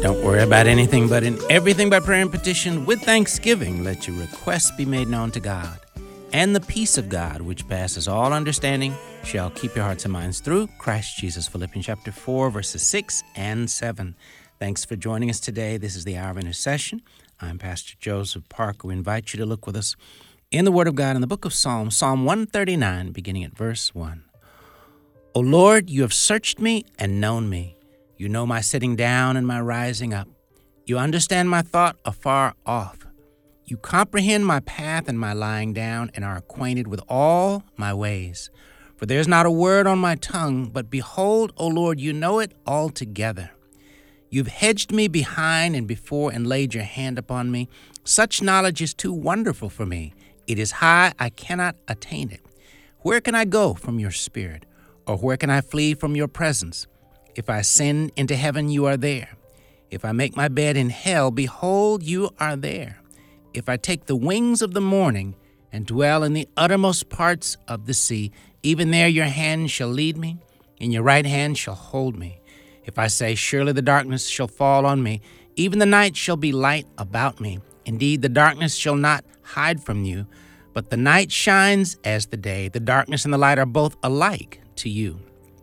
Don't worry about anything, but in everything by prayer and petition with thanksgiving, let your requests be made known to God. And the peace of God, which passes all understanding, shall keep your hearts and minds through Christ Jesus. Philippians chapter 4, verses 6 and 7. Thanks for joining us today. This is the Hour of Intercession. I'm Pastor Joseph Parker. We invite you to look with us in the Word of God in the book of Psalms, Psalm 139, beginning at verse 1. O Lord, you have searched me and known me. You know my sitting down and my rising up. You understand my thought afar off. You comprehend my path and my lying down and are acquainted with all my ways. For there is not a word on my tongue, but behold, O Lord, you know it altogether. You've hedged me behind and before and laid your hand upon me. Such knowledge is too wonderful for me. It is high, I cannot attain it. Where can I go from your spirit? Or where can I flee from your presence? If I ascend into heaven, you are there. If I make my bed in hell, behold, you are there. If I take the wings of the morning and dwell in the uttermost parts of the sea, even there your hand shall lead me, and your right hand shall hold me. If I say, surely the darkness shall fall on me, even the night shall be light about me. Indeed, the darkness shall not hide from you, but the night shines as the day. The darkness and the light are both alike to you.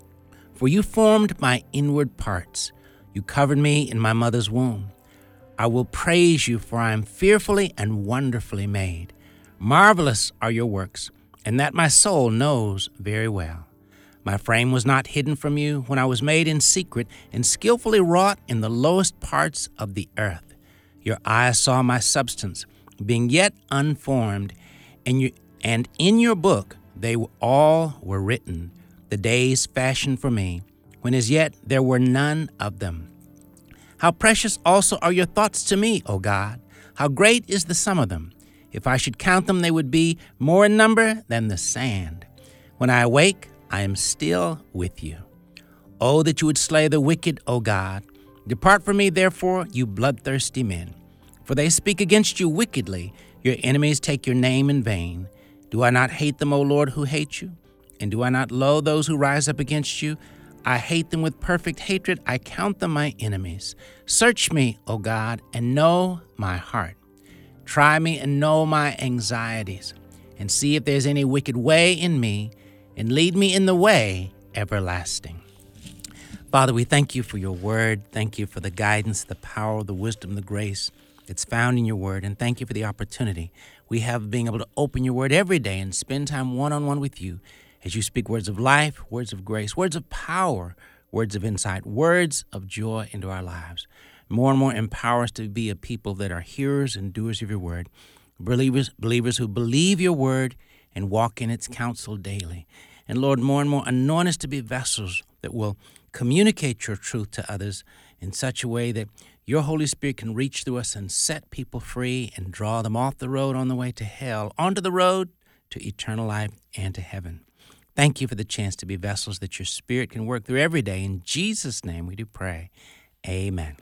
For you formed my inward parts. You covered me in my mother's womb. I will praise you, for I am fearfully and wonderfully made. Marvelous are your works, and that my soul knows very well. My frame was not hidden from you when I was made in secret and skillfully wrought in the lowest parts of the earth. Your eyes saw my substance, being yet unformed, and in your book they all were written, the days fashioned for me, when as yet there were none of them. How precious also are your thoughts to me, O God! How great is the sum of them! If I should count them, they would be more in number than the sand. When I awake, I am still with you. Oh, that you would slay the wicked, O God! Depart from me, therefore, you bloodthirsty men. For they speak against you wickedly. Your enemies take your name in vain. Do I not hate them, O Lord, who hate you? And do I not loathe those who rise up against you? I hate them with perfect hatred. I count them my enemies. Search me, O God, and know my heart. Try me and know my anxieties, and see if there's any wicked way in me, and lead me in the way everlasting. Father, we thank you for your word. Thank you for the guidance, the power, the wisdom, the grace that's found in your word. And thank you for the opportunity we have of being able to open your word every day and spend time one-on-one with you as you speak words of life, words of grace, words of power, words of insight, words of joy into our lives. More and more empower us to be a people that are hearers and doers of your word, believers who believe your word and walk in its counsel daily. And Lord, more and more anoint us to be vessels that will communicate your truth to others in such a way that your Holy Spirit can reach through us and set people free and draw them off the road on the way to hell, onto the road to eternal life and to heaven. Thank you for the chance to be vessels that your Spirit can work through every day. In Jesus' name we do pray. Amen.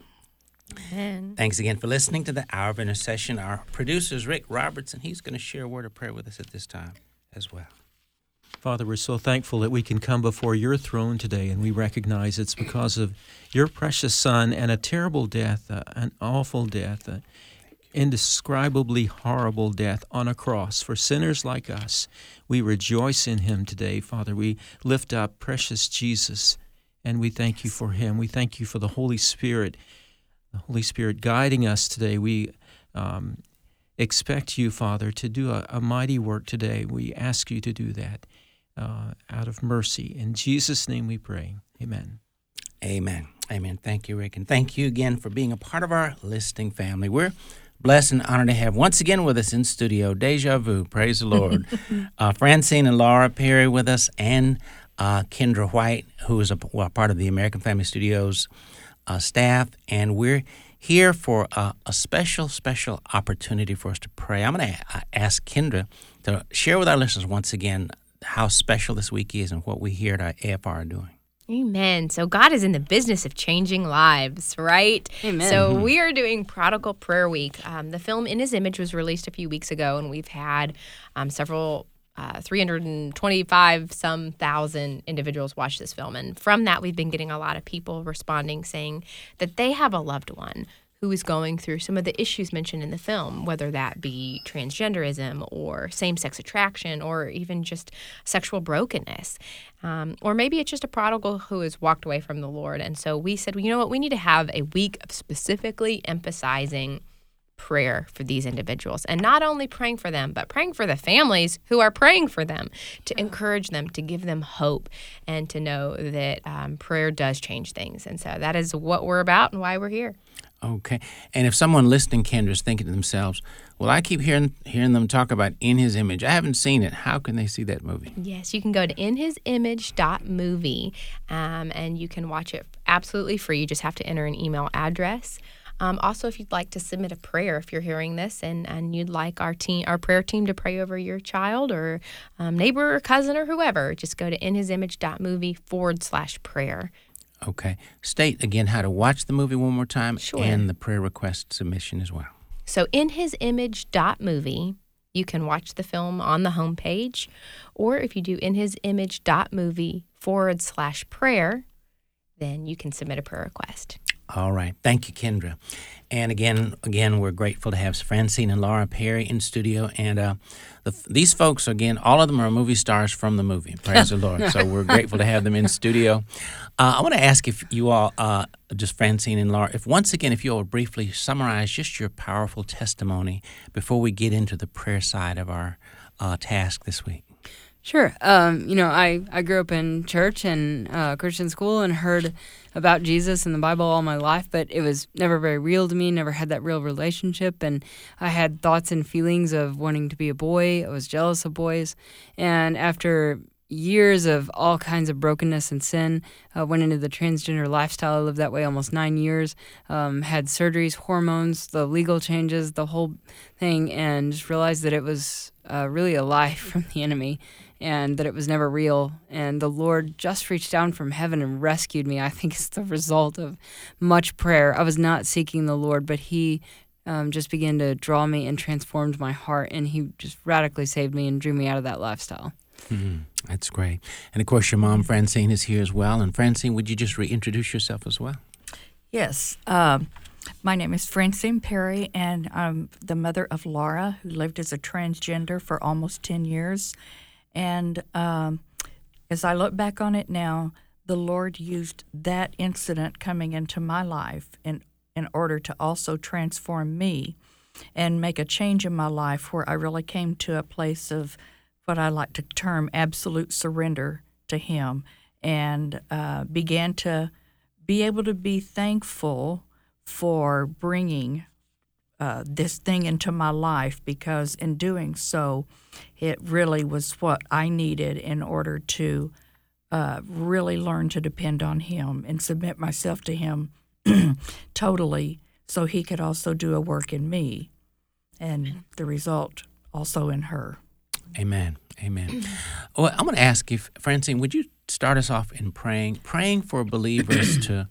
Amen. Thanks again for listening to the Hour of Intercession. Our producer is Rick Robertson. He's going to share a word of prayer with us at this time as well. Father, we're so thankful that we can come before your throne today, and we recognize it's because of your precious Son and a terrible death, an awful death, indescribably horrible death on a cross for sinners like us. We rejoice in him today, Father. We lift up precious Jesus, and we thank you for him. We thank you for the Holy Spirit guiding us today. We expect you, Father, to do a mighty work today. We ask you to do that out of mercy. In Jesus' name we pray. Amen. Amen. Amen. Thank you, Rick. And thank you again for being a part of our listening family. We're blessed and honored to have once again with us in studio, Deja Vu, praise the Lord, Francine and Laura Perry with us, and Kendra White, who is a part of the American Family Studios staff. And we're here for a special opportunity for us to pray. I'm going to ask Kendra to share with our listeners once again how special this week is and what we here at AFR are doing. Amen. So God is in the business of changing lives, right? Amen. So we are doing Prodigal Prayer Week. The film In His Image was released a few weeks ago, and we've had several 325 some thousand individuals watched this film. And from that, we've been getting a lot of people responding saying that they have a loved one who is going through some of the issues mentioned in the film, whether that be transgenderism or same-sex attraction or even just sexual brokenness. Or maybe it's just a prodigal who has walked away from the Lord. And so we said, well, you know what, we need to have a week of specifically emphasizing prayer for these individuals, and not only praying for them, but praying for the families who are praying for them, to encourage them, to give them hope, and to know that prayer does change things. And so that is what we're about and why we're here. Okay. And if someone listening, Kendra, is thinking to themselves, well, I keep hearing them talk about In His Image. I haven't seen it. How can they see that movie? Yes, you can go to inhisimage.movie, and you can watch it absolutely free. You just have to enter an email address. Also, if you'd like to submit a prayer, if you're hearing this and you'd like our prayer team to pray over your child or neighbor or cousin or whoever, just go to inhisimage.movie/prayer. Okay. State again how to watch the movie one more time. Sure. And the prayer request submission as well. So inhisimage.movie, you can watch the film on the homepage, or if you do inhisimage.movie/prayer, then you can submit a prayer request. All right. Thank you, Kendra. And again, we're grateful to have Francine and Laura Perry in studio. And these folks, again, all of them are movie stars from the movie. Praise the Lord. So we're grateful to have them in studio. I want to ask if you all, just Francine and Laura, if you all briefly summarize just your powerful testimony before we get into the prayer side of our task this week. Sure. I grew up in church and Christian school and heard about Jesus and the Bible all my life, but it was never very real to me, never had that real relationship, and I had thoughts and feelings of wanting to be a boy. I was jealous of boys, and after years of all kinds of brokenness and sin, went into the transgender lifestyle. I lived that way almost 9 years, had surgeries, hormones, the legal changes, the whole thing, and just realized that it was really a lie from the enemy and that it was never real. And the Lord just reached down from heaven and rescued me. I think it's the result of much prayer. I was not seeking the Lord, but He just began to draw me and transformed my heart, and He just radically saved me and drew me out of that lifestyle. Mm-hmm. That's great. And, of course, your mom, Francine, is here as well. And, Francine, would you just reintroduce yourself as well? Yes. My name is Francine Perry, and I'm the mother of Laura, who lived as a transgender for almost 10 years. And as I look back on it now, the Lord used that incident coming into my life in order to also transform me and make a change in my life where I really came to a place of what I like to term absolute surrender to Him, and began to be able to be thankful for bringing this thing into my life, because in doing so, it really was what I needed in order to really learn to depend on Him and submit myself to Him totally, so He could also do a work in me, and the result also in her. Amen. Amen. Well, I'm going to ask you, Francine, would you start us off in praying for believers to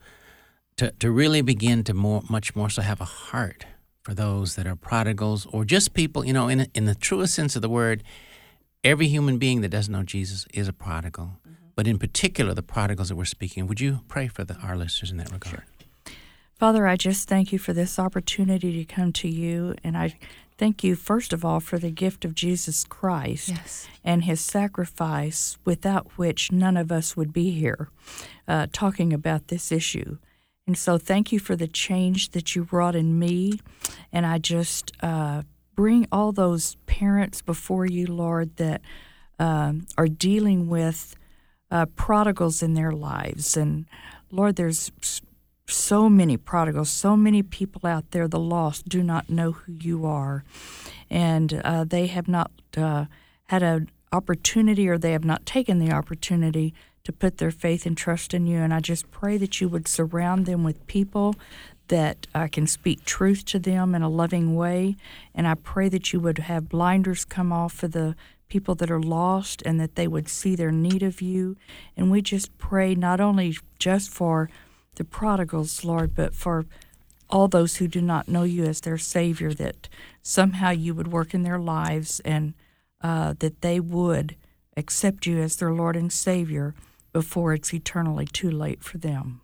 really begin to much more so have a heart for those that are prodigals, or just people, in the truest sense of the word, every human being that doesn't know Jesus is a prodigal. Mm-hmm. But in particular, the prodigals that we're speaking, would you pray for our listeners in that regard? Sure. Father, I just thank you for this opportunity to come to you, and I thank you, first of all, for the gift of Jesus Christ. Yes. And His sacrifice, without which none of us would be here talking about this issue. And so thank you for the change that you wrought in me, and I just bring all those parents before you, Lord, that are dealing with prodigals in their lives. And, Lord, there's so many prodigals, so many people out there, the lost, do not know who you are. And they have not had an opportunity, or they have not taken the opportunity to put their faith and trust in you. And I just pray that you would surround them with people that can speak truth to them in a loving way. And I pray that you would have blinders come off for the people that are lost, and that they would see their need of you. And we just pray not only just for the prodigals, Lord, but for all those who do not know you as their Savior, that somehow you would work in their lives and that they would accept you as their Lord and Savior before it's eternally too late for them.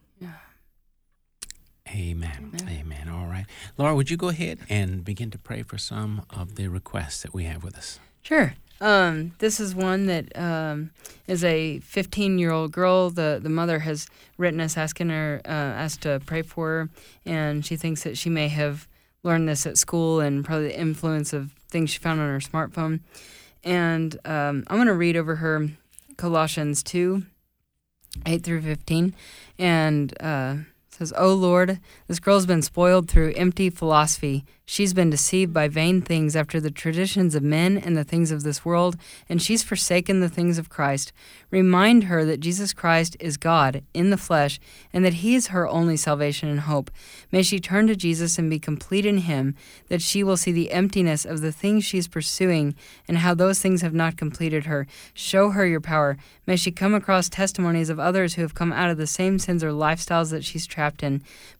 Amen. Amen. All right. Laura, would you go ahead and begin to pray for some of the requests that we have with us? Sure. This is one that is a 15-year-old girl. The mother has written us asking her asked to pray for her, and she thinks that she may have learned this at school and probably the influence of things she found on her smartphone. And I'm going to read over her Colossians 2, 8 through 15, and says, "O Lord, this girl's been spoiled through empty philosophy. She's been deceived by vain things after the traditions of men and the things of this world, and she's forsaken the things of Christ. Remind her that Jesus Christ is God in the flesh, and that he is her only salvation and hope. May she turn to Jesus and be complete in him, that she will see the emptiness of the things she's pursuing and how those things have not completed her. Show her your power. May she come across testimonies of others who have come out of the same sins or lifestyles that she's trapped in.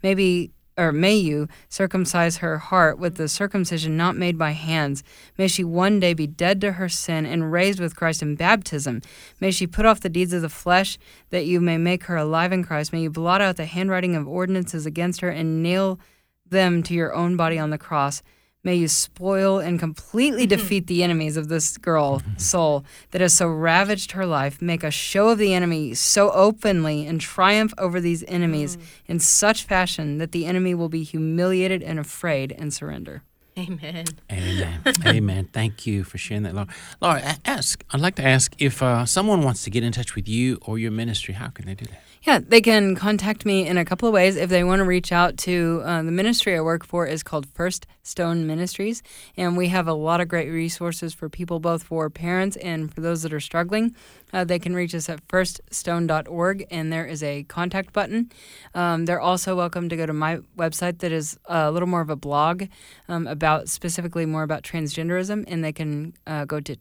May you circumcise her heart with the circumcision not made by hands. May she one day be dead to her sin and raised with Christ in baptism. May she put off the deeds of the flesh, that you may make her alive in Christ. May you blot out the handwriting of ordinances against her and nail them to your own body on the cross. May you spoil and completely defeat the enemies of this girl soul that has so ravaged her life. Make a show of the enemy so openly and triumph over these enemies in such fashion that the enemy will be humiliated and afraid and surrender." Amen. Amen. Amen. Thank you for sharing that, Laura. Laura, I'd like to ask if someone wants to get in touch with you or your ministry, how can they do that? Yeah, they can contact me in a couple of ways. If they want to reach out to the ministry I work for is called First Stone Ministries, and we have a lot of great resources for people, both for parents and for those that are struggling. They can reach us at firststone.org, and there is a contact button. They're also welcome to go to my website that is a little more of a blog specifically more about transgenderism, and they can go to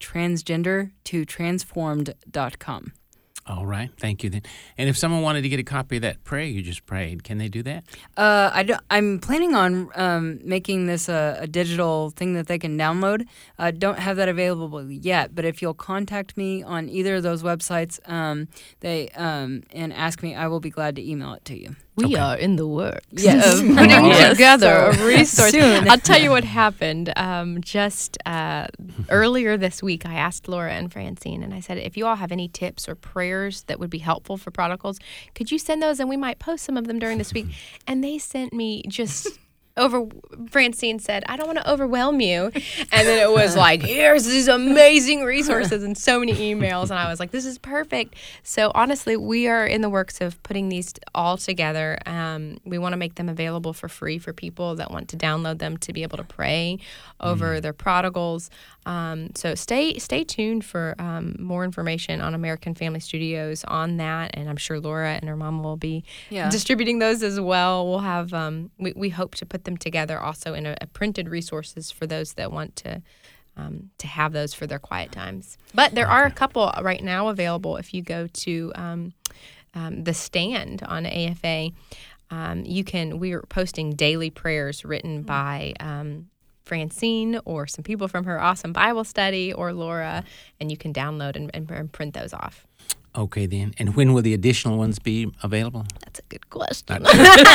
transgender2transformed.com. All right. Thank you then. And if someone wanted to get a copy of that prayer you just prayed, can they do that? I'm planning on making this a digital thing that they can download. I don't have that available yet, but if you'll contact me on either of those websites and ask me, I will be glad to email it to you. We are in the works. Yes. Of putting together a resource. Soon. I'll tell you what happened. Just earlier this week, I asked Laura and Francine, and I said, if you all have any tips or prayers that would be helpful for prodigals, could you send those and we might post some of them during this week? And they sent me just... Francine said, I don't want to overwhelm you. And then it was like, here's these amazing resources and so many emails. And I was like, this is perfect. So honestly, we are in the works of putting these all together. We want to make them available for free for people that want to download them to be able to pray over their prodigals. So stay tuned for more information on American Family Studios on that. And I'm sure Laura and her mom will be distributing those as well. We'll have, we hope to put them together also in a printed resources for those that want to have those for their quiet times. But there are a couple right now available. If you go to the Stand on AFA, we are posting daily prayers written by Francine or some people from her awesome Bible study or Laura, and you can download and print those off. Okay, then. And when will the additional ones be available? That's a good question.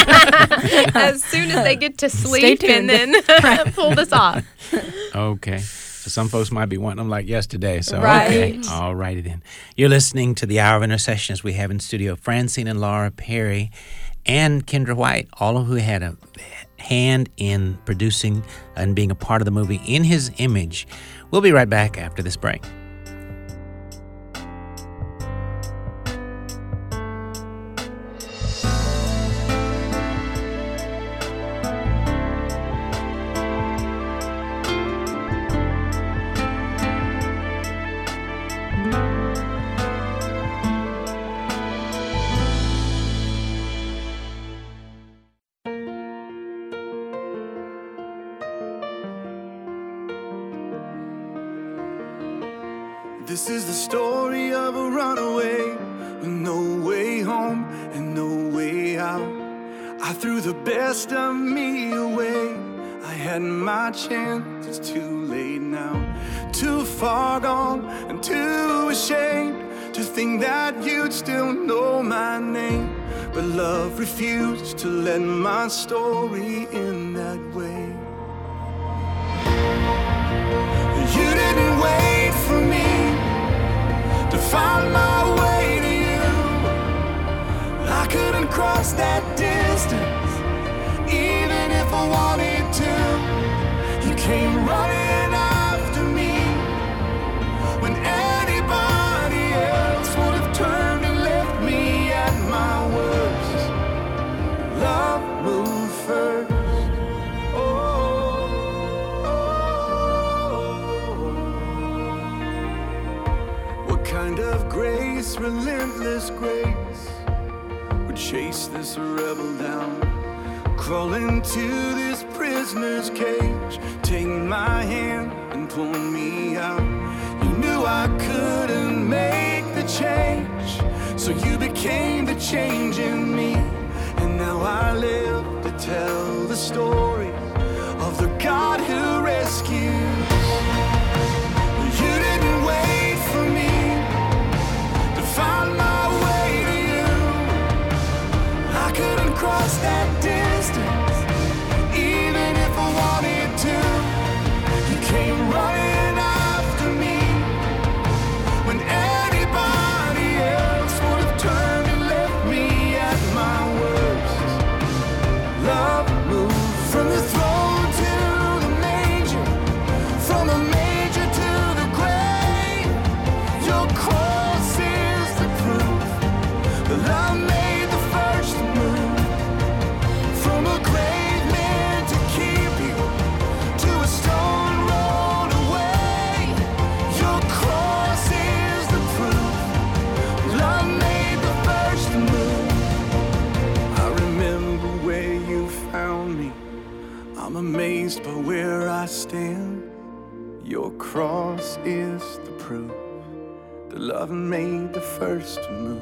As soon as they get to sleep and then pull this off. Okay. So some folks might be wanting them like yesterday. So, right. Okay. All righty then. You're listening to the Hour of Intercession as we have in studio Francine and Laura Perry and Kendra White, all of who had a hand in producing and being a part of the movie In His Image. We'll be right back after this break. This is the story of a runaway with no way home and no way out. I threw the best of me away. I had my chance, it's too late now. too far gone and too ashamed to think that you'd still know my name. But love refused to let my story end that way. You didn't wait for me to find my way to you. I couldn't cross that distance, even if I wanted to. You came running after me when anybody else would have turned and left me at my worst. Love moved first. Kind of grace, relentless grace, would chase this rebel down, crawl into this prisoner's cage, take my hand and pull me out. You knew I couldn't make the change, so you became the change in me. And now I live to tell the story of the God who rescues. You didn't wait for me to find my way to you. I couldn't cross that distance, even if I wanted to. You came running after me when anybody else would have turned and left me at my worst. Love moved from the throne to the manger, from the manger to the grave. Your cross is the proof that love made the first move. From a grave meant to keep you to a stone rolled away. Your cross is the proof love made the first move. I remember where you found me. I'm amazed by where I stand. Your cross is the proof that love made the first move.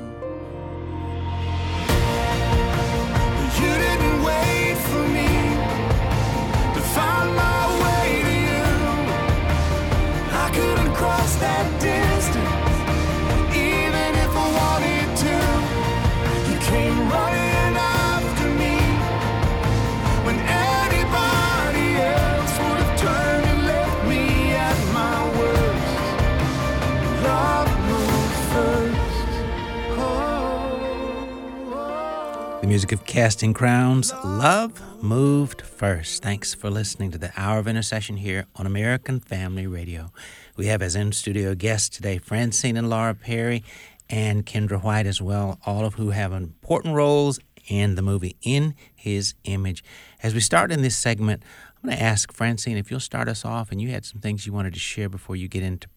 You didn't wait for me to find my way to you. I couldn't cross that distance, even if I wanted to. You came running after me when anybody else would have turned and left me at my worst. Love moved first. The music of Casting Crowns, Love Moved First. Thanks for listening to the Hour of Intercession here on American Family Radio. We have as in-studio guests today Francine and Laura Perry and Kendra White as well, all of who have important roles in the movie In His Image. As we start in this segment, I'm going to ask Francine if you'll start us off, and you had some things you wanted to share before you get into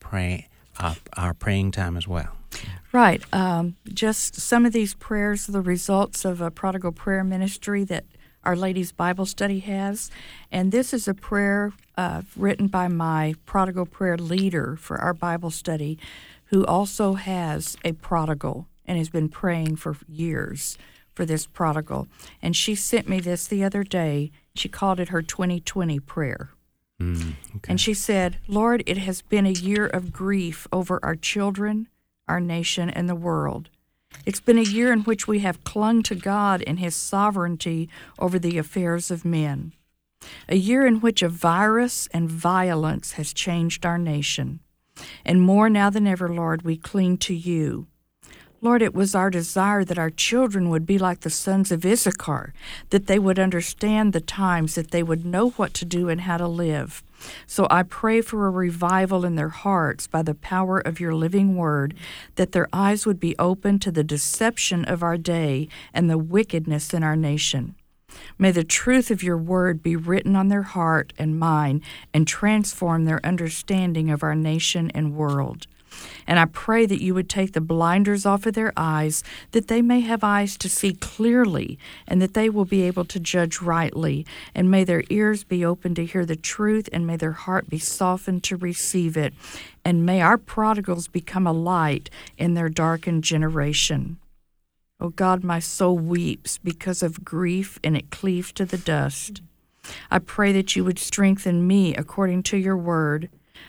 our praying time as well. Right. Just some of these prayers are the results of a prodigal prayer ministry that Our Lady's Bible Study has. And this is a prayer written by my prodigal prayer leader for our Bible study, who also has a prodigal and has been praying for years for this prodigal. And she sent me this the other day. She called it her 2020 prayer. Okay. And she said, Lord, it has been a year of grief over our children, our nation, and the world. It's been a year in which we have clung to God and His sovereignty over the affairs of men. A year in which a virus and violence has changed our nation. And more now than ever, Lord, we cling to You. Lord, it was our desire that our children would be like the sons of Issachar, that they would understand the times, that they would know what to do and how to live. So I pray for a revival in their hearts by the power of Your living word, that their eyes would be open to the deception of our day and the wickedness in our nation. May the truth of Your word be written on their heart and mind and transform their understanding of our nation and world. And I pray that You would take the blinders off of their eyes, that they may have eyes to see clearly, and that they will be able to judge rightly. And may their ears be open to hear the truth, and may their heart be softened to receive it. And may our prodigals become a light in their darkened generation. O God, my soul weeps because of grief, and it cleaves to the dust. I pray that You would strengthen me according to Your word.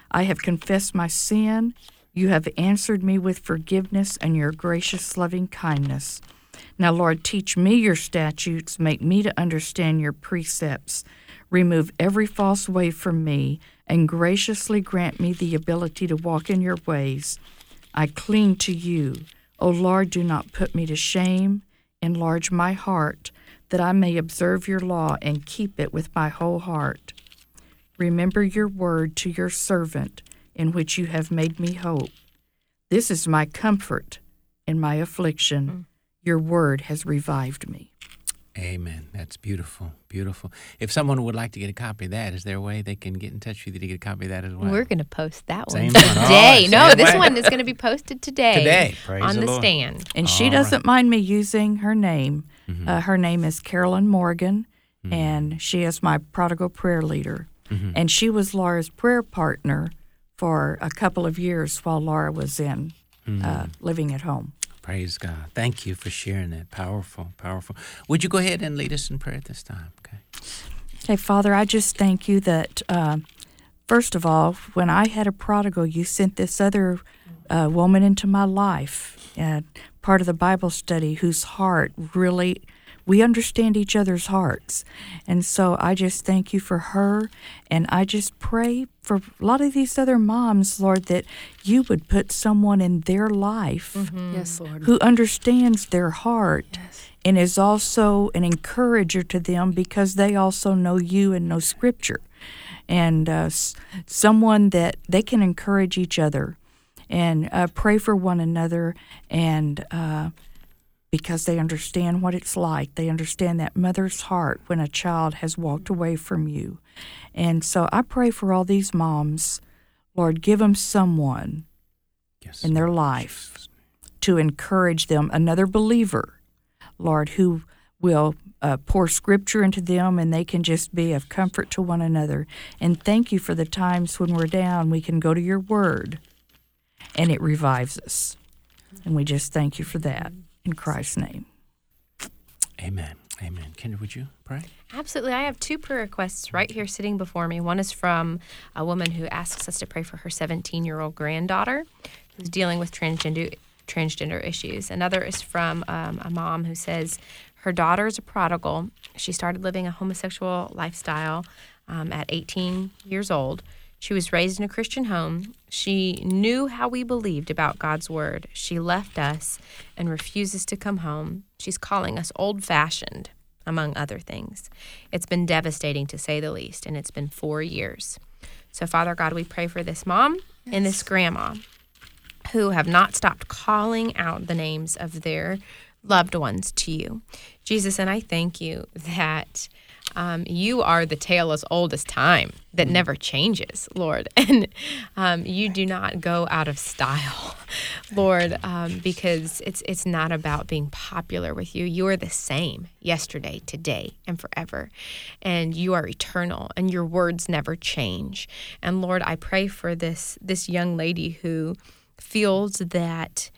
I have confessed my sin. You have answered me with forgiveness and your gracious loving kindness. Now, Lord, teach me your statutes. Make me to understand your precepts. Remove every false way from me, and graciously grant me the ability to walk in your ways. I cling to you. O Lord, do not put me to shame. Enlarge my heart, that I may observe your law and keep it with my whole heart. Remember your word to your servant, in which you have made me hope. This is my comfort in my affliction. Your word has revived me. Amen. That's beautiful, beautiful. If someone would like to get a copy of that, is there a way they can get in touch with you to get a copy of that as well? We're going to post that one Same one. today. Oh, No, same this way. one is going to be posted today. Today. Praise on the Lord. stand. And she All doesn't mind me using her name. Mm-hmm. Her name is Carolyn Morgan, and she is my prodigal prayer leader. Mm-hmm. And she was Laura's prayer partner for a couple of years while Laura was in living at home. Praise God. Thank you for sharing that. Powerful, powerful. Would you go ahead and lead us in prayer at this time? Okay. Hey, Father, I just thank you that, first of all, when I had a prodigal, you sent this other woman into my life, part of the Bible study, whose heart really, we understand each other's hearts. And so I just thank you for her, and I just pray for a lot of these other moms, Lord, that you would put someone in their life Yes, Lord. who understands their heart and is also an encourager to them because they also know you and know Scripture. And someone that they can encourage each other and pray for one another, and because they understand what it's like. They understand that mother's heart when a child has walked away from you. And so I pray for all these moms. Lord, give them someone Yes. in their life to encourage them, another believer, Lord, who will pour Scripture into them, and they can just be of comfort to one another. And thank you for the times when we're down, we can go to your word, and it revives us. And we just thank you for that. In Christ's name. Amen. Amen. Kendra, would you pray? Absolutely. I have two prayer requests right here sitting before me. One is from a woman who asks us to pray for her 17-year-old granddaughter who's dealing with transgender issues. Another is from a mom who says her daughter is a prodigal. She started living a homosexual lifestyle at 18 years old. She was raised in a Christian home. She knew how we believed about God's word. She left us and refuses to come home. She's calling us old-fashioned, among other things. It's been devastating, to say the least, and it's been 4 years. So, Father God, we pray for this mom and this grandma who have not stopped calling out the names of their loved ones to you. Jesus, and I thank you that you are the tale as old as time that never changes, Lord. And you do not go out of style, Lord, because it's not about being popular with you. You are the same yesterday, today, and forever. And you are eternal, and your words never change. And Lord, I pray for this young lady who feels that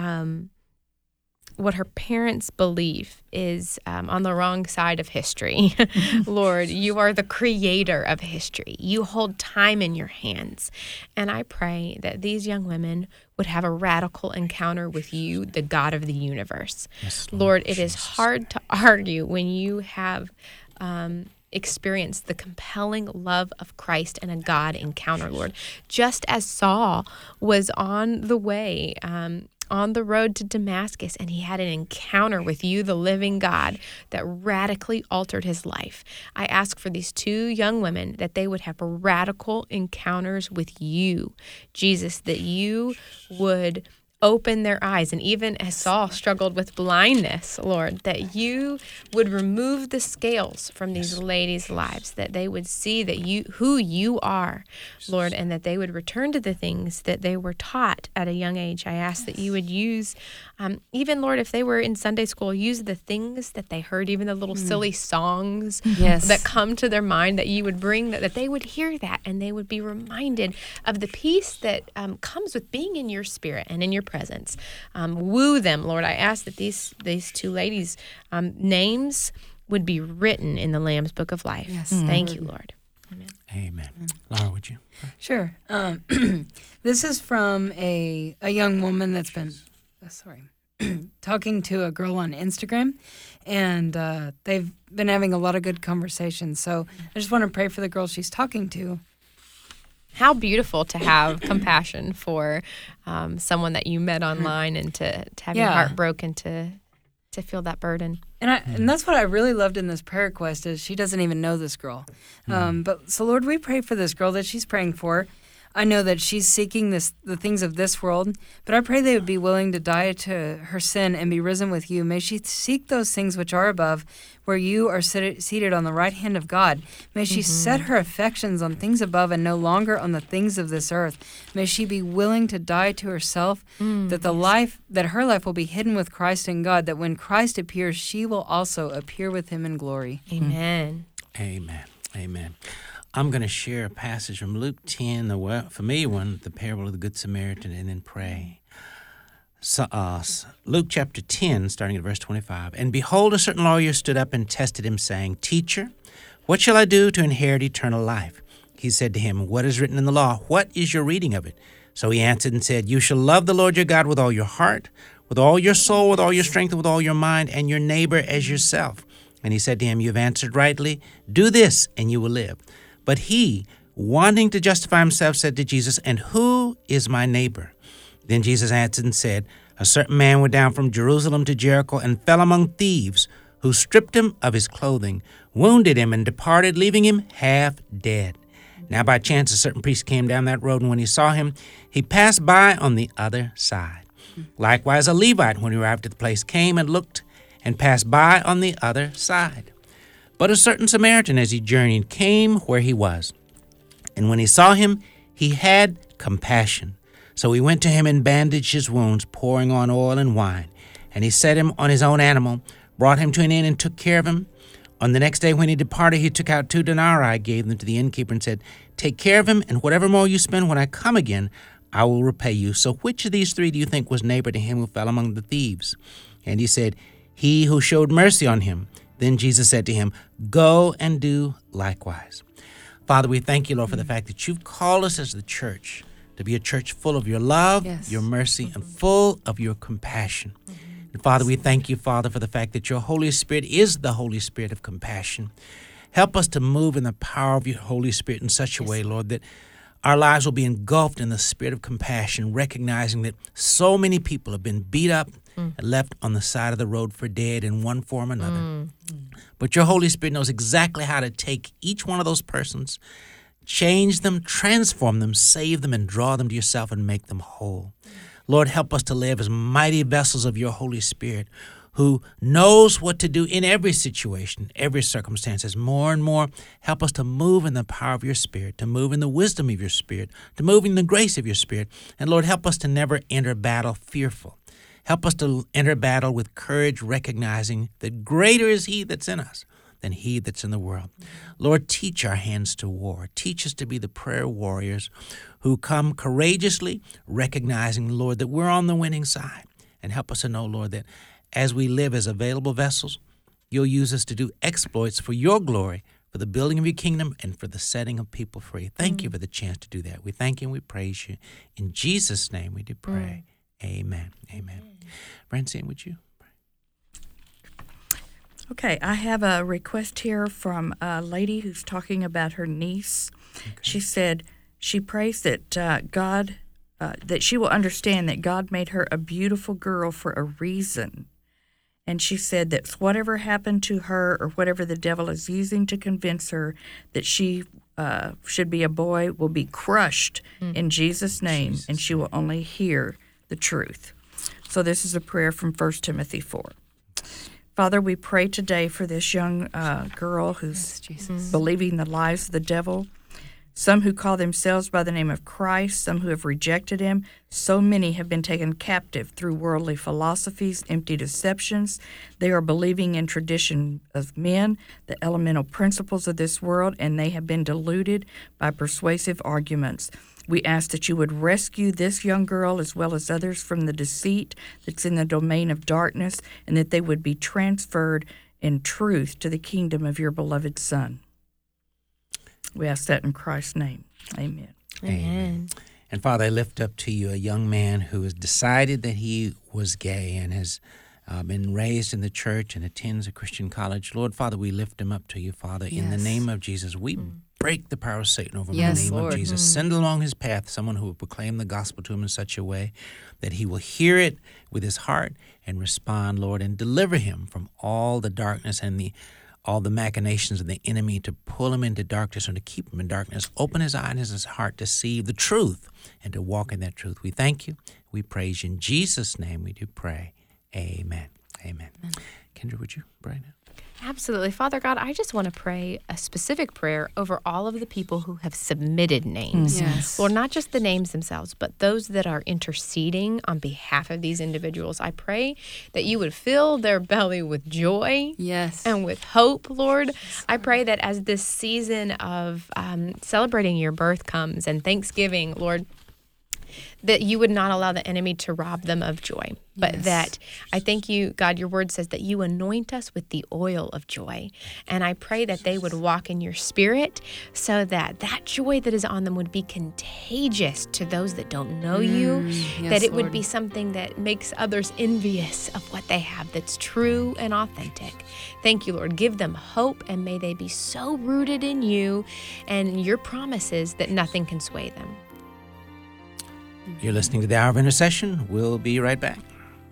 what her parents believe is on the wrong side of history. Lord, you are the creator of history. You hold time in your hands. And I pray that these young women would have a radical encounter with you, the God of the universe. Yes, Lord, it is hard to argue when you have experienced the compelling love of Christ and a God encounter, Lord. Just as Saul was on the way, on the road to Damascus, and he had an encounter with you, the living God, that radically altered his life. I ask for these two young women that they would have radical encounters with you, Jesus, that you would open their eyes. And even as Saul struggled with blindness, Lord, that you would remove the scales from these ladies' lives, that they would see that who you are, Lord, and that they would return to the things that they were taught at a young age. I ask that you would use, even, Lord, if they were in Sunday school, use the things that they heard, even the little silly songs that come to their mind, that you would bring, that they would hear that, and they would be reminded of the peace that comes with being in your spirit and in your presence. Woo them, Lord. I ask that these two ladies' names would be written in the Lamb's Book of Life. Yes. Thank you, Lord. Amen. Laura, would you? Sure. This is from a young woman that's been, talking to a girl on Instagram, and they've been having a lot of good conversations. So I just want to pray for the girl she's talking to. How beautiful to have compassion for someone that you met online and to have your heart broken to feel that burden. And that's what I really loved in this prayer request is she doesn't even know this girl. But so Lord, we pray for this girl that she's praying for. I know that she's seeking the things of this world, but I pray they would be willing to die to her sin and be risen with you. May she seek those things which are above, where you are seated on the right hand of God. May she set her affections on things above and no longer on the things of this earth. May she be willing to die to herself, that her life will be hidden with Christ in God, that when Christ appears, she will also appear with him in glory. Amen. Amen. Amen. I'm going to share a passage from Luke 10, the familiar one, the parable of the Good Samaritan, and then pray. So, Luke chapter 10, starting at verse 25. And behold, a certain lawyer stood up and tested him, saying, Teacher, what shall I do to inherit eternal life? He said to him, What is written in the law? What is your reading of it? So he answered and said, You shall love the Lord your God with all your heart, with all your soul, with all your strength, and with all your mind, and your neighbor as yourself. And he said to him, You have answered rightly. Do this, and you will live. But he, wanting to justify himself, said to Jesus, And who is my neighbor? Then Jesus answered and said, A certain man went down from Jerusalem to Jericho and fell among thieves, who stripped him of his clothing, wounded him, and departed, leaving him half dead. Now by chance a certain priest came down that road, and when he saw him, he passed by on the other side. Likewise a Levite, when he arrived at the place, came and looked and passed by on the other side. But a certain Samaritan, as he journeyed, came where he was. And when he saw him, he had compassion. So he went to him and bandaged his wounds, pouring on oil and wine. And he set him on his own animal, brought him to an inn, and took care of him. On the next day when he departed, he took out 2 denarii, gave them to the innkeeper, and said, Take care of him, and whatever more you spend when I come again, I will repay you. So which of these 3 do you think was neighbor to him who fell among the thieves? And he said, He who showed mercy on him. Then Jesus said to him, Go and do likewise. Father, we thank you, Lord, for the fact that you've called us as the church to be a church full of your love, your mercy, and full of your compassion. And Father, we thank you, Father, for the fact that your Holy Spirit is the Holy Spirit of compassion. Help us to move in the power of your Holy Spirit in such a way, Lord, that our lives will be engulfed in the spirit of compassion, recognizing that so many people have been beat up and left on the side of the road for dead in one form or another. But your Holy Spirit knows exactly how to take each one of those persons, change them, transform them, save them, and draw them to yourself and make them whole. Lord, help us to live as mighty vessels of your Holy Spirit, who knows what to do in every situation, every circumstance. More and more, help us to move in the power of your Spirit, to move in the wisdom of your Spirit, to move in the grace of your Spirit. And Lord, help us to never enter battle fearful. Help us to enter battle with courage, recognizing that greater is he that's in us than he that's in the world. Lord, teach our hands to war. Teach us to be the prayer warriors who come courageously, recognizing, Lord, that we're on the winning side. And help us to know, Lord, that as we live as available vessels, you'll use us to do exploits for your glory, for the building of your kingdom, and for the setting of people free. Thank you for the chance to do that. We thank you and we praise you. In Jesus' name we do pray. Amen. Amen. Francine, would you pray? Okay, I have a request here from a lady who's talking about her niece. Okay. She said she prays that that she will understand that God made her a beautiful girl for a reason. And she said that whatever happened to her or whatever the devil is using to convince her that she should be a boy will be crushed in Jesus' name, and she will only hear the truth. So this is a prayer from 1 Timothy 4. Father, we pray today for this young girl who's believing the lies of the devil. Some who call themselves by the name of Christ, some who have rejected him. So many have been taken captive through worldly philosophies, empty deceptions. They are believing in tradition of men, the elemental principles of this world, and they have been deluded by persuasive arguments. We ask that you would rescue this young girl as well as others from the deceit that's in the domain of darkness, and that they would be transferred in truth to the kingdom of your beloved Son. We ask that in Christ's name. Amen. Amen. And Father, I lift up to you a young man who has decided that he was gay and has been raised in the church and attends a Christian college. Lord, Father, we lift him up to you, Father. In the name of Jesus, we break the power of Satan over him in the name of Jesus. Send along his path someone who will proclaim the gospel to him in such a way that he will hear it with his heart and respond, Lord, and deliver him from all the darkness and all the machinations of the enemy to pull him into darkness and to keep him in darkness. Open his eyes and his heart to see the truth and to walk in that truth. We thank you. We praise you. In Jesus' name we do pray. Amen. Amen. Kendra, would you pray now? Absolutely. Father God, I just want to pray a specific prayer over all of the people who have submitted names. Yes. Lord, not just the names themselves, but those that are interceding on behalf of these individuals. I pray that you would fill their belly with joy and with hope, Lord. I pray that as this season of celebrating your birth comes and Thanksgiving, Lord, that you would not allow the enemy to rob them of joy, but that I thank you, God, your word says that you anoint us with the oil of joy. And I pray that they would walk in your spirit so that that joy that is on them would be contagious to those that don't know you, that it would be something that makes others envious of what they have that's true and authentic. Thank you, Lord. Give them hope, and may they be so rooted in you and your promises that nothing can sway them. You're listening to the Hour of Intercession. We'll be right back.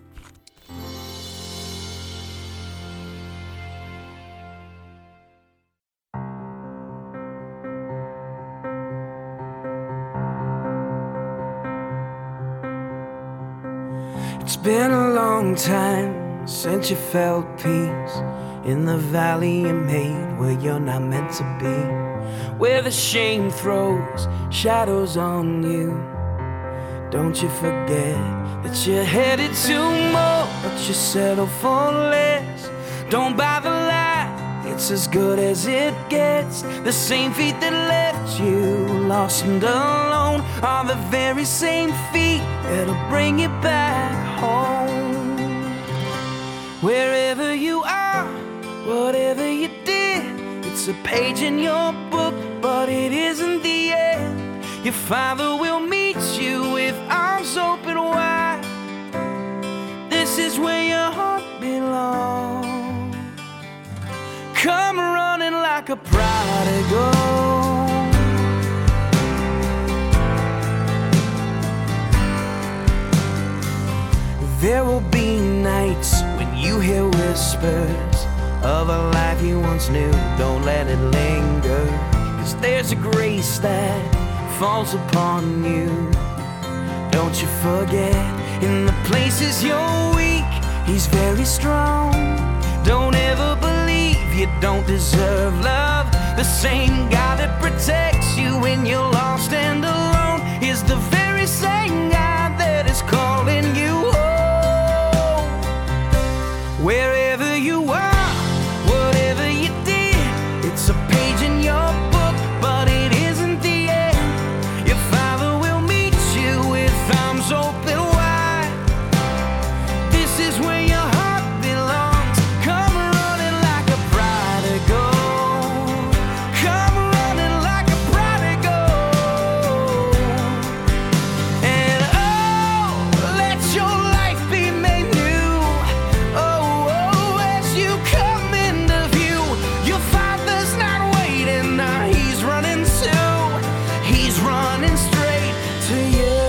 It's been a long time since you felt peace in the valley you made where you're not meant to be, where the shame throws shadows on you. Don't you forget that you're headed to more, but you settle for less. Don't buy the lie, it's as good as it gets. The same feet that left you lost and alone are the very same feet that'll bring you back home. Wherever you are, whatever you did, it's a page in your book, but it isn't the end. Your Father will meet you with arms open wide. This is where your heart belongs. Come running like a prodigal. There will be nights when you hear whispers of a life you once knew. Don't let it linger, 'cause there's a grace that falls upon you. Don't you forget, in the places you're weak, He's very strong. Don't ever believe you don't deserve love. The same God that protects you when you're lost and alone is the very same God that is calling you home. Wherever you are, whatever you did, it's a page in your book, but it isn't the end. Your Father will meet you with arms open wide. This is where your heart belongs. Come running like a prodigal. Come running like a prodigal. And oh, let your life be made new. Oh, oh, as you come into view, your Father's not waiting, nah, He's running too. He's running straight to you.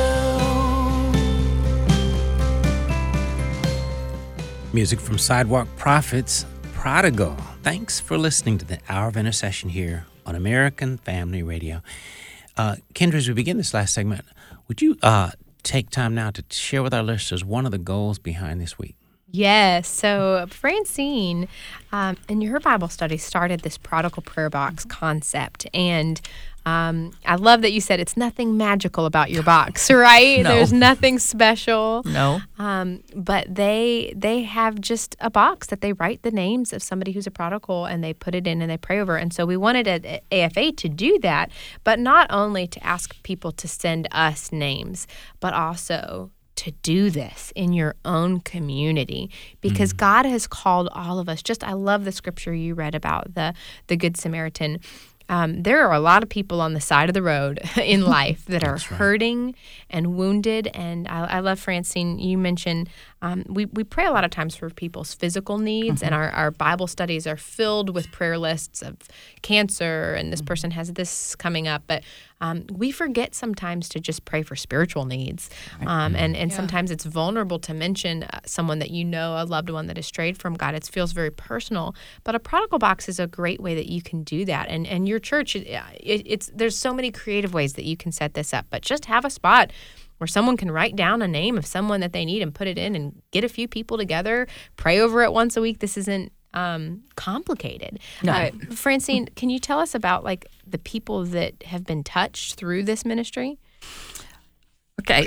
Music from Sidewalk Prophets, Prodigal. Thanks for listening to the Hour of Intercession here on American Family Radio. Kendra, as we begin this last segment, would you take time now to share with our listeners one of the goals behind this week? Yes. So Francine, in her Bible study, started this prodigal prayer box concept. And I love that you said it's nothing magical about your box, right? No. There's nothing special. No. But they have just a box that they write the names of somebody who's a prodigal, and they put it in and they pray over. And so we wanted at AFA to do that, but not only to ask people to send us names, but also to do this in your own community, because God has called all of us. I love the scripture you read about the Good Samaritan. there are a lot of people on the side of the road in life that are That's right. hurting and wounded. And I love, Francine, you mentioned we pray a lot of times for people's physical needs, and our Bible studies are filled with prayer lists of cancer, and this person has this coming up. But we forget sometimes to just pray for spiritual needs. And sometimes it's vulnerable to mention someone that you know, a loved one that has strayed from God. It feels very personal. But a prodigal box is a great way that you can do that. And your church, there's so many creative ways that you can set this up. But just have a spot where someone can write down a name of someone that they need and put it in, and get a few people together, pray over it once a week. This isn't complicated. No. Francine, can you tell us about the people that have been touched through this ministry? Okay.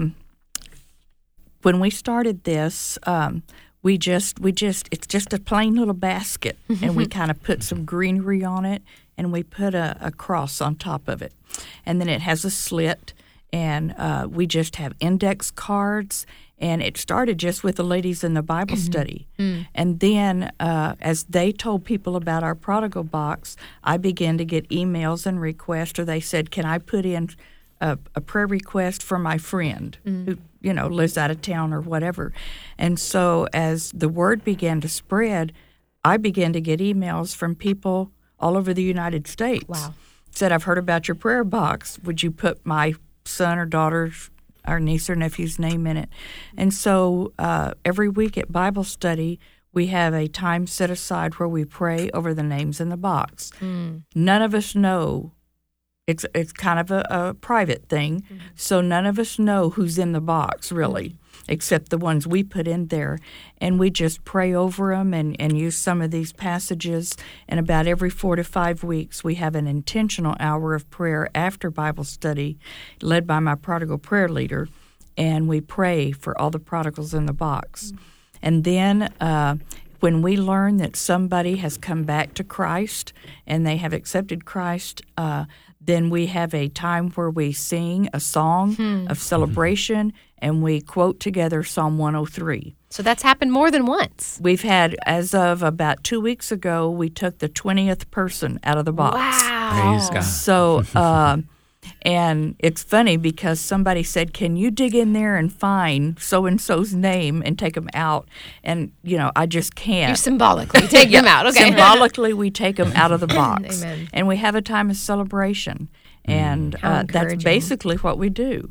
When we started this, we just it's just a plain little basket, and we kind of put some greenery on it, and we put a cross on top of it, and then it has a slit, and we just have index cards. And it started just with the ladies in the Bible study. And then as they told people about our prodigal box, I began to get emails and requests, or they said, can I put in a prayer request for my friend who, lives out of town or whatever. And so as the word began to spread, I began to get emails from people all over the United States. Wow. Said, I've heard about your prayer box. Would you put my son or daughter's, our niece or nephew's name in it? And so every week at Bible study, we have a time set aside where we pray over the names in the box. None of us know. It's kind of a private thing, so none of us know who's in the box, really, except the ones we put in there. And we just pray over them and use some of these passages. And about every 4 to 5 weeks, we have an intentional hour of prayer after Bible study led by my prodigal prayer leader, and we pray for all the prodigals in the box. And then when we learn that somebody has come back to Christ and they have accepted Christ, then we have a time where we sing a song of celebration, and we quote together Psalm 103. So that's happened more than once. We've had, as of about 2 weeks ago, we took the 20th person out of the box. Wow. Praise God. So, and it's funny because somebody said, can you dig in there and find so-and-so's name and take them out? And, I just can't. You symbolically take them out. Okay. Symbolically, we take them out of the box. Amen. And we have a time of celebration. And How that's encouraging. basically what we do.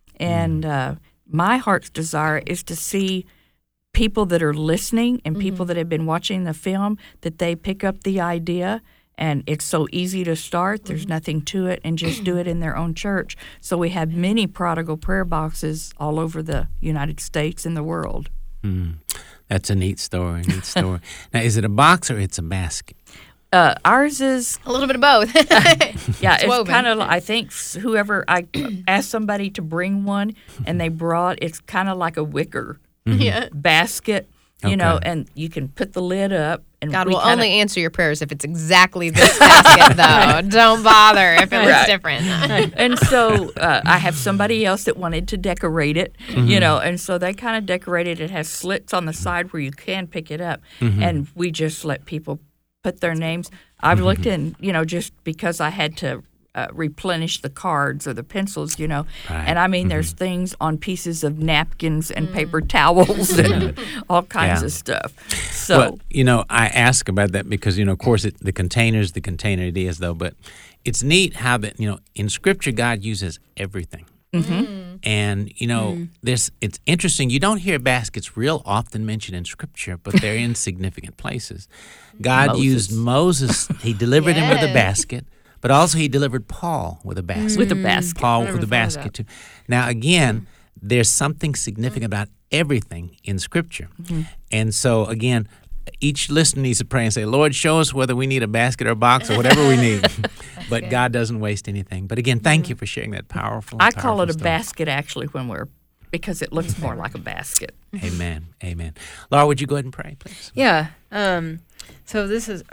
And my heart's desire is to see people that are listening and people that have been watching the film, that they pick up the idea. And it's so easy to start. There's nothing to it, and just do it in their own church. So we have many prodigal prayer boxes all over the United States and the world. That's a neat story. Now, is it a box or it's a basket? Ours is, A little bit of both. it's woven. kind of, I think, whoever, I asked somebody to bring one, and they brought, it's kind of like a wicker Yeah. basket, Okay. and you can put the lid up. And God we will kinda- only answer your prayers if it's exactly this basket, though. Don't bother if it was Right. different. And so I have somebody else that wanted to decorate it, and so they kind of decorated it. It has slits on the side where you can pick it up, and we just let people put their names. I've looked in, just because I had to replenish the cards or the pencils, and I mean, there's things on pieces of napkins and paper towels and all kinds of stuff. So, Well, I ask about that because, of course, the container it is, though. But it's neat how that, in Scripture, God uses everything. And, it's interesting. You don't hear baskets real often mentioned in Scripture, but they're in significant places. God used Moses. He delivered him with a Yes. basket, but also he delivered Paul with a basket. with a basket. Paul never with a thought of basket, that. too. Now, again, there's something significant about everything in Scripture. And so, again, each listener needs to pray and say, Lord, show us whether we need a basket or a box or whatever we need. But God doesn't waste anything. But again, thank you for sharing that powerful I call it a story. basket actually because it looks more like a basket. Amen. Amen. Laura, would you go ahead and pray, please? Yeah. So this is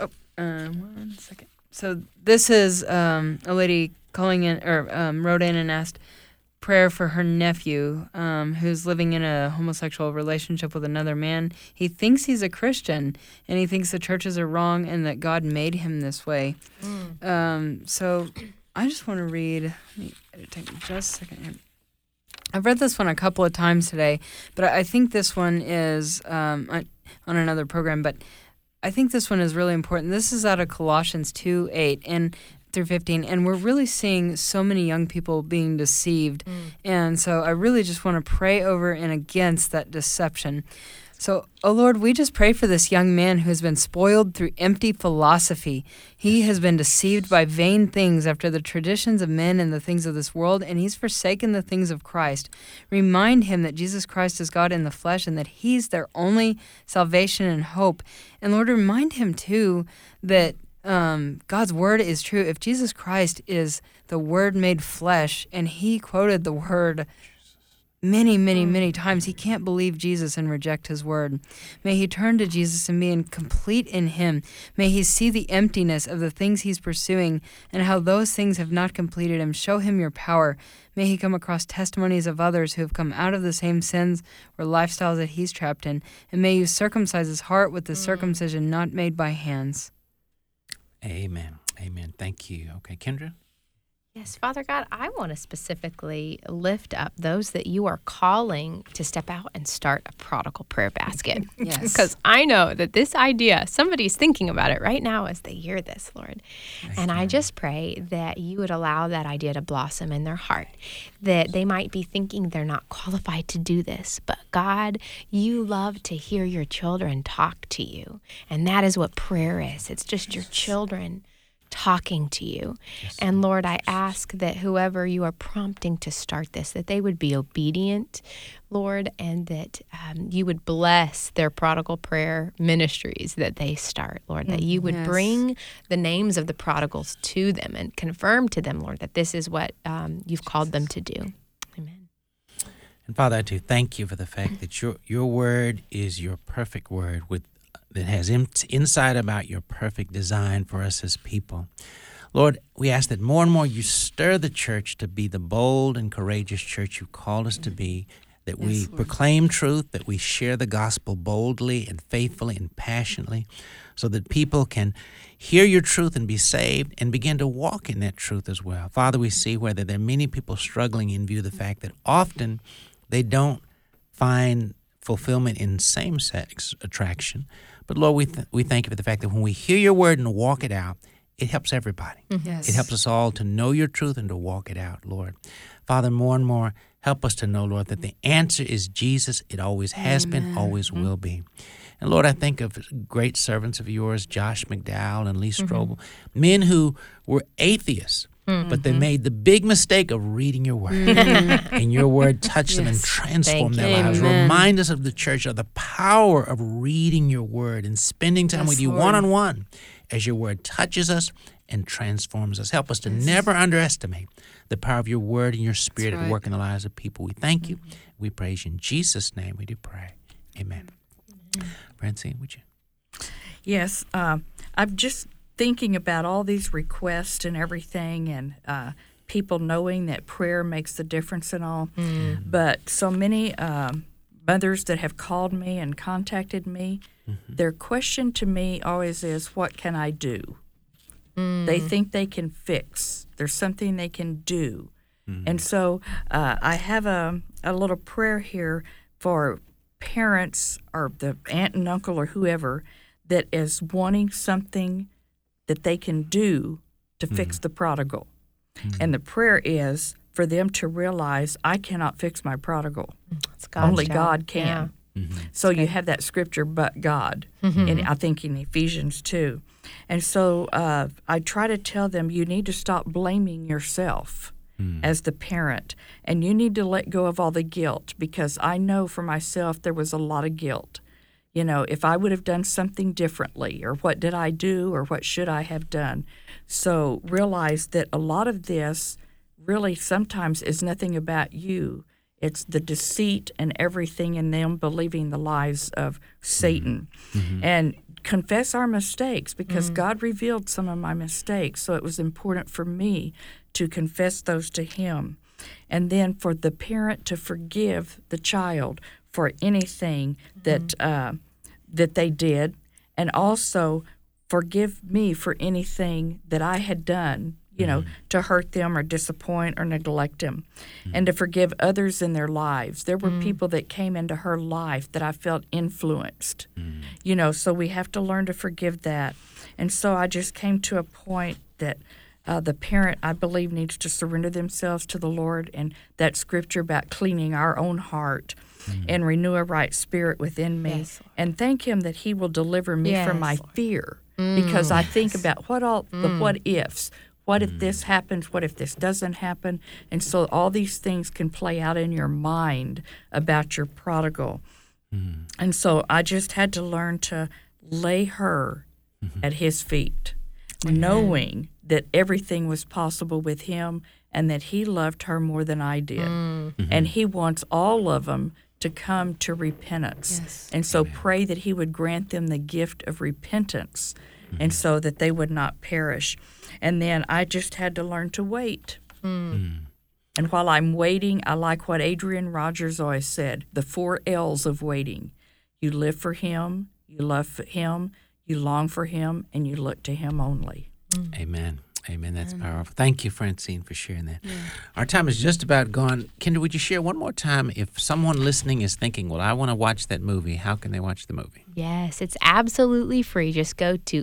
1 second. So this is a lady calling in or wrote in and asked, prayer for her nephew who's living in a homosexual relationship with another man. He thinks he's a Christian, and he thinks the churches are wrong and that God made him this way. So I just want to read. Take just a second here. I've read this one a couple of times today, but I think this one is on another program, but I think this one is really important. This is out of Colossians 2:8 and through 15, and we're really seeing so many young people being deceived. And so I really just want to pray over and against that deception. So, oh Lord, we just pray for this young man who has been spoiled through empty philosophy. He has been deceived by vain things after the traditions of men and the things of this world, and he's forsaken the things of Christ. Remind him that Jesus Christ is God in the flesh and that he's their only salvation and hope. And Lord, remind him too that God's word is true. If Jesus Christ is the word made flesh, and he quoted the word many times, he can't believe Jesus and reject his word. May he turn to Jesus and be complete in him. May he see the emptiness of the things he's pursuing and how those things have not completed him. Show him your power. May he come across testimonies of others who have come out of the same sins or lifestyles that he's trapped in. And may you circumcise his heart with the circumcision not made by hands. Amen. Thank you. Okay, Kendra? Yes, Father God, I want to specifically lift up those that you are calling to step out and start a prodigal prayer basket. Yes. Because I know that this idea, somebody's thinking about it right now as they hear this, Lord. And I just pray that you would allow that idea to blossom in their heart, that they might be thinking they're not qualified to do this. But God, you love to hear your children talk to you. And that is what prayer is. It's just your children talking to you. And Lord, I ask that whoever you are prompting to start this, that they would be obedient, Lord, and that you would bless their prodigal prayer ministries that they start, Lord, that you would bring the names of the prodigals to them and confirm to them, Lord, that this is what you've called them to do. Amen. And Father, I do thank you for the fact that your word is your perfect word that has insight about your perfect design for us as people. Lord, we ask that more and more you stir the church to be the bold and courageous church you called us to be, that we proclaim truth, that we share the gospel boldly and faithfully and passionately, so that people can hear your truth and be saved and begin to walk in that truth as well. Father, we see whether there are many people struggling in view of the fact that often they don't find fulfillment in same-sex attraction. But Lord, we thank you for the fact that when we hear your word and walk it out, it helps everybody. Yes. It helps us all to know your truth and to walk it out, Lord. Father, more and more, help us to know, Lord, that the answer is Jesus. It always has been, always will be. And Lord, I think of great servants of yours, Josh McDowell and Lee Strobel, men who were atheists, but they made the big mistake of reading your word. And your word touched them and transformed their lives. Remind us of the church, of the power of reading your word and spending time with you one-on-one as your word touches us and transforms us. Help us to never underestimate the power of your word and your spirit at work in the lives of people. We thank you. We praise you. In Jesus' name we do pray. Amen. Francine, would you? Yes, I'm just thinking about all these requests and everything, and people knowing that prayer makes the difference and all. But so many mothers that have called me and contacted me, their question to me always is, what can I do? They think they can fix. There's something they can do. And so I have a little prayer here for parents or the aunt and uncle or whoever that is wanting something that they can do to fix the prodigal. And the prayer is for them to realize, I cannot fix my prodigal. It's God's Only job. God can. So you have that scripture, but God, and I think in Ephesians 2. And so I try to tell them, you need to stop blaming yourself as the parent, and you need to let go of all the guilt, because I know for myself there was a lot of guilt. You know, if I would have done something differently, or what did I do, or what should I have done? So realize that a lot of this really sometimes is nothing about you. It's the deceit and everything in them believing the lies of Satan. And confess our mistakes, because God revealed some of my mistakes. So it was important for me to confess those to him. And then for the parent to forgive the child for anything that they did, and also forgive me for anything that I had done, to hurt them or disappoint or neglect them, and to forgive others in their lives. There were people that came into her life that I felt influenced, so we have to learn to forgive that. And so I just came to a point that the parent, I believe, needs to surrender themselves to the Lord, and that scripture about cleaning our own heart and renew a right spirit within me, and thank Him that He will deliver me from my fear, because I think about the what ifs. What if this happens? What if this doesn't happen? And so all these things can play out in your mind about your prodigal. And so I just had to learn to lay her at His feet, knowing that everything was possible with Him and that He loved her more than I did. And He wants all of them to come to repentance. Yes. And so pray that He would grant them the gift of repentance, and so that they would not perish. And then I just had to learn to wait. And while I'm waiting, I like what Adrian Rogers always said, the 4 L's of waiting. You live for Him, you love Him, you long for Him, and you look to Him only. Amen. Amen. That's powerful. Thank you, Francine, for sharing that. Our time is just about gone. Kendra, would you share one more time, if someone listening is thinking, well, I want to watch that movie, how can they watch the movie? Yes, it's absolutely free. Just go to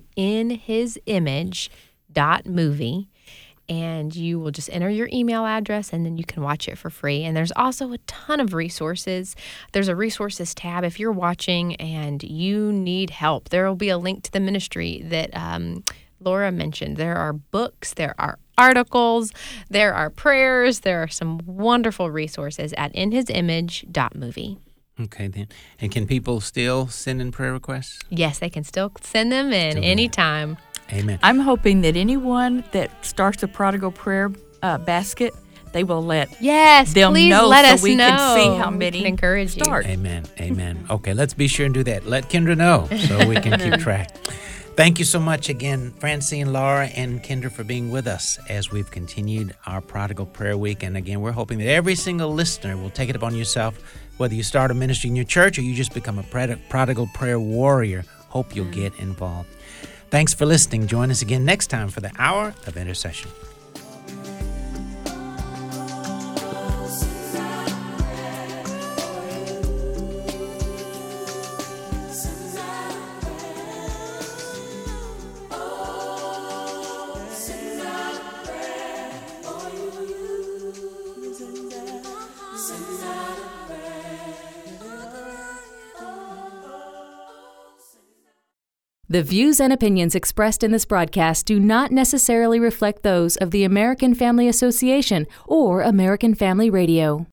inhisimage.movie, and you will just enter your email address, and then you can watch it for free. And there's also a ton of resources. There's a resources tab. If you're watching and you need help, there will be a link to the ministry that Laura mentioned. There are books, there are articles, there are prayers, there are some wonderful resources at inhisimage.movie. Okay, then. And can people still send in prayer requests? Yes, they can still send them in anytime. Amen. I'm hoping that anyone that starts a prodigal prayer basket, they will let them please know, let so us we know. can see how We many can encourage you. start. Amen. Amen. Okay, let's be sure and do that. Let Kendra know so we can keep track. Thank you so much again, Francine, Laura, and Kendra, for being with us as we've continued our Prodigal Prayer Week. And again, we're hoping that every single listener will take it upon yourself, whether you start a ministry in your church or you just become a prodigal prayer warrior. Hope you'll get involved. Thanks for listening. Join us again next time for the Hour of Intercession. The views and opinions expressed in this broadcast do not necessarily reflect those of the American Family Association or American Family Radio.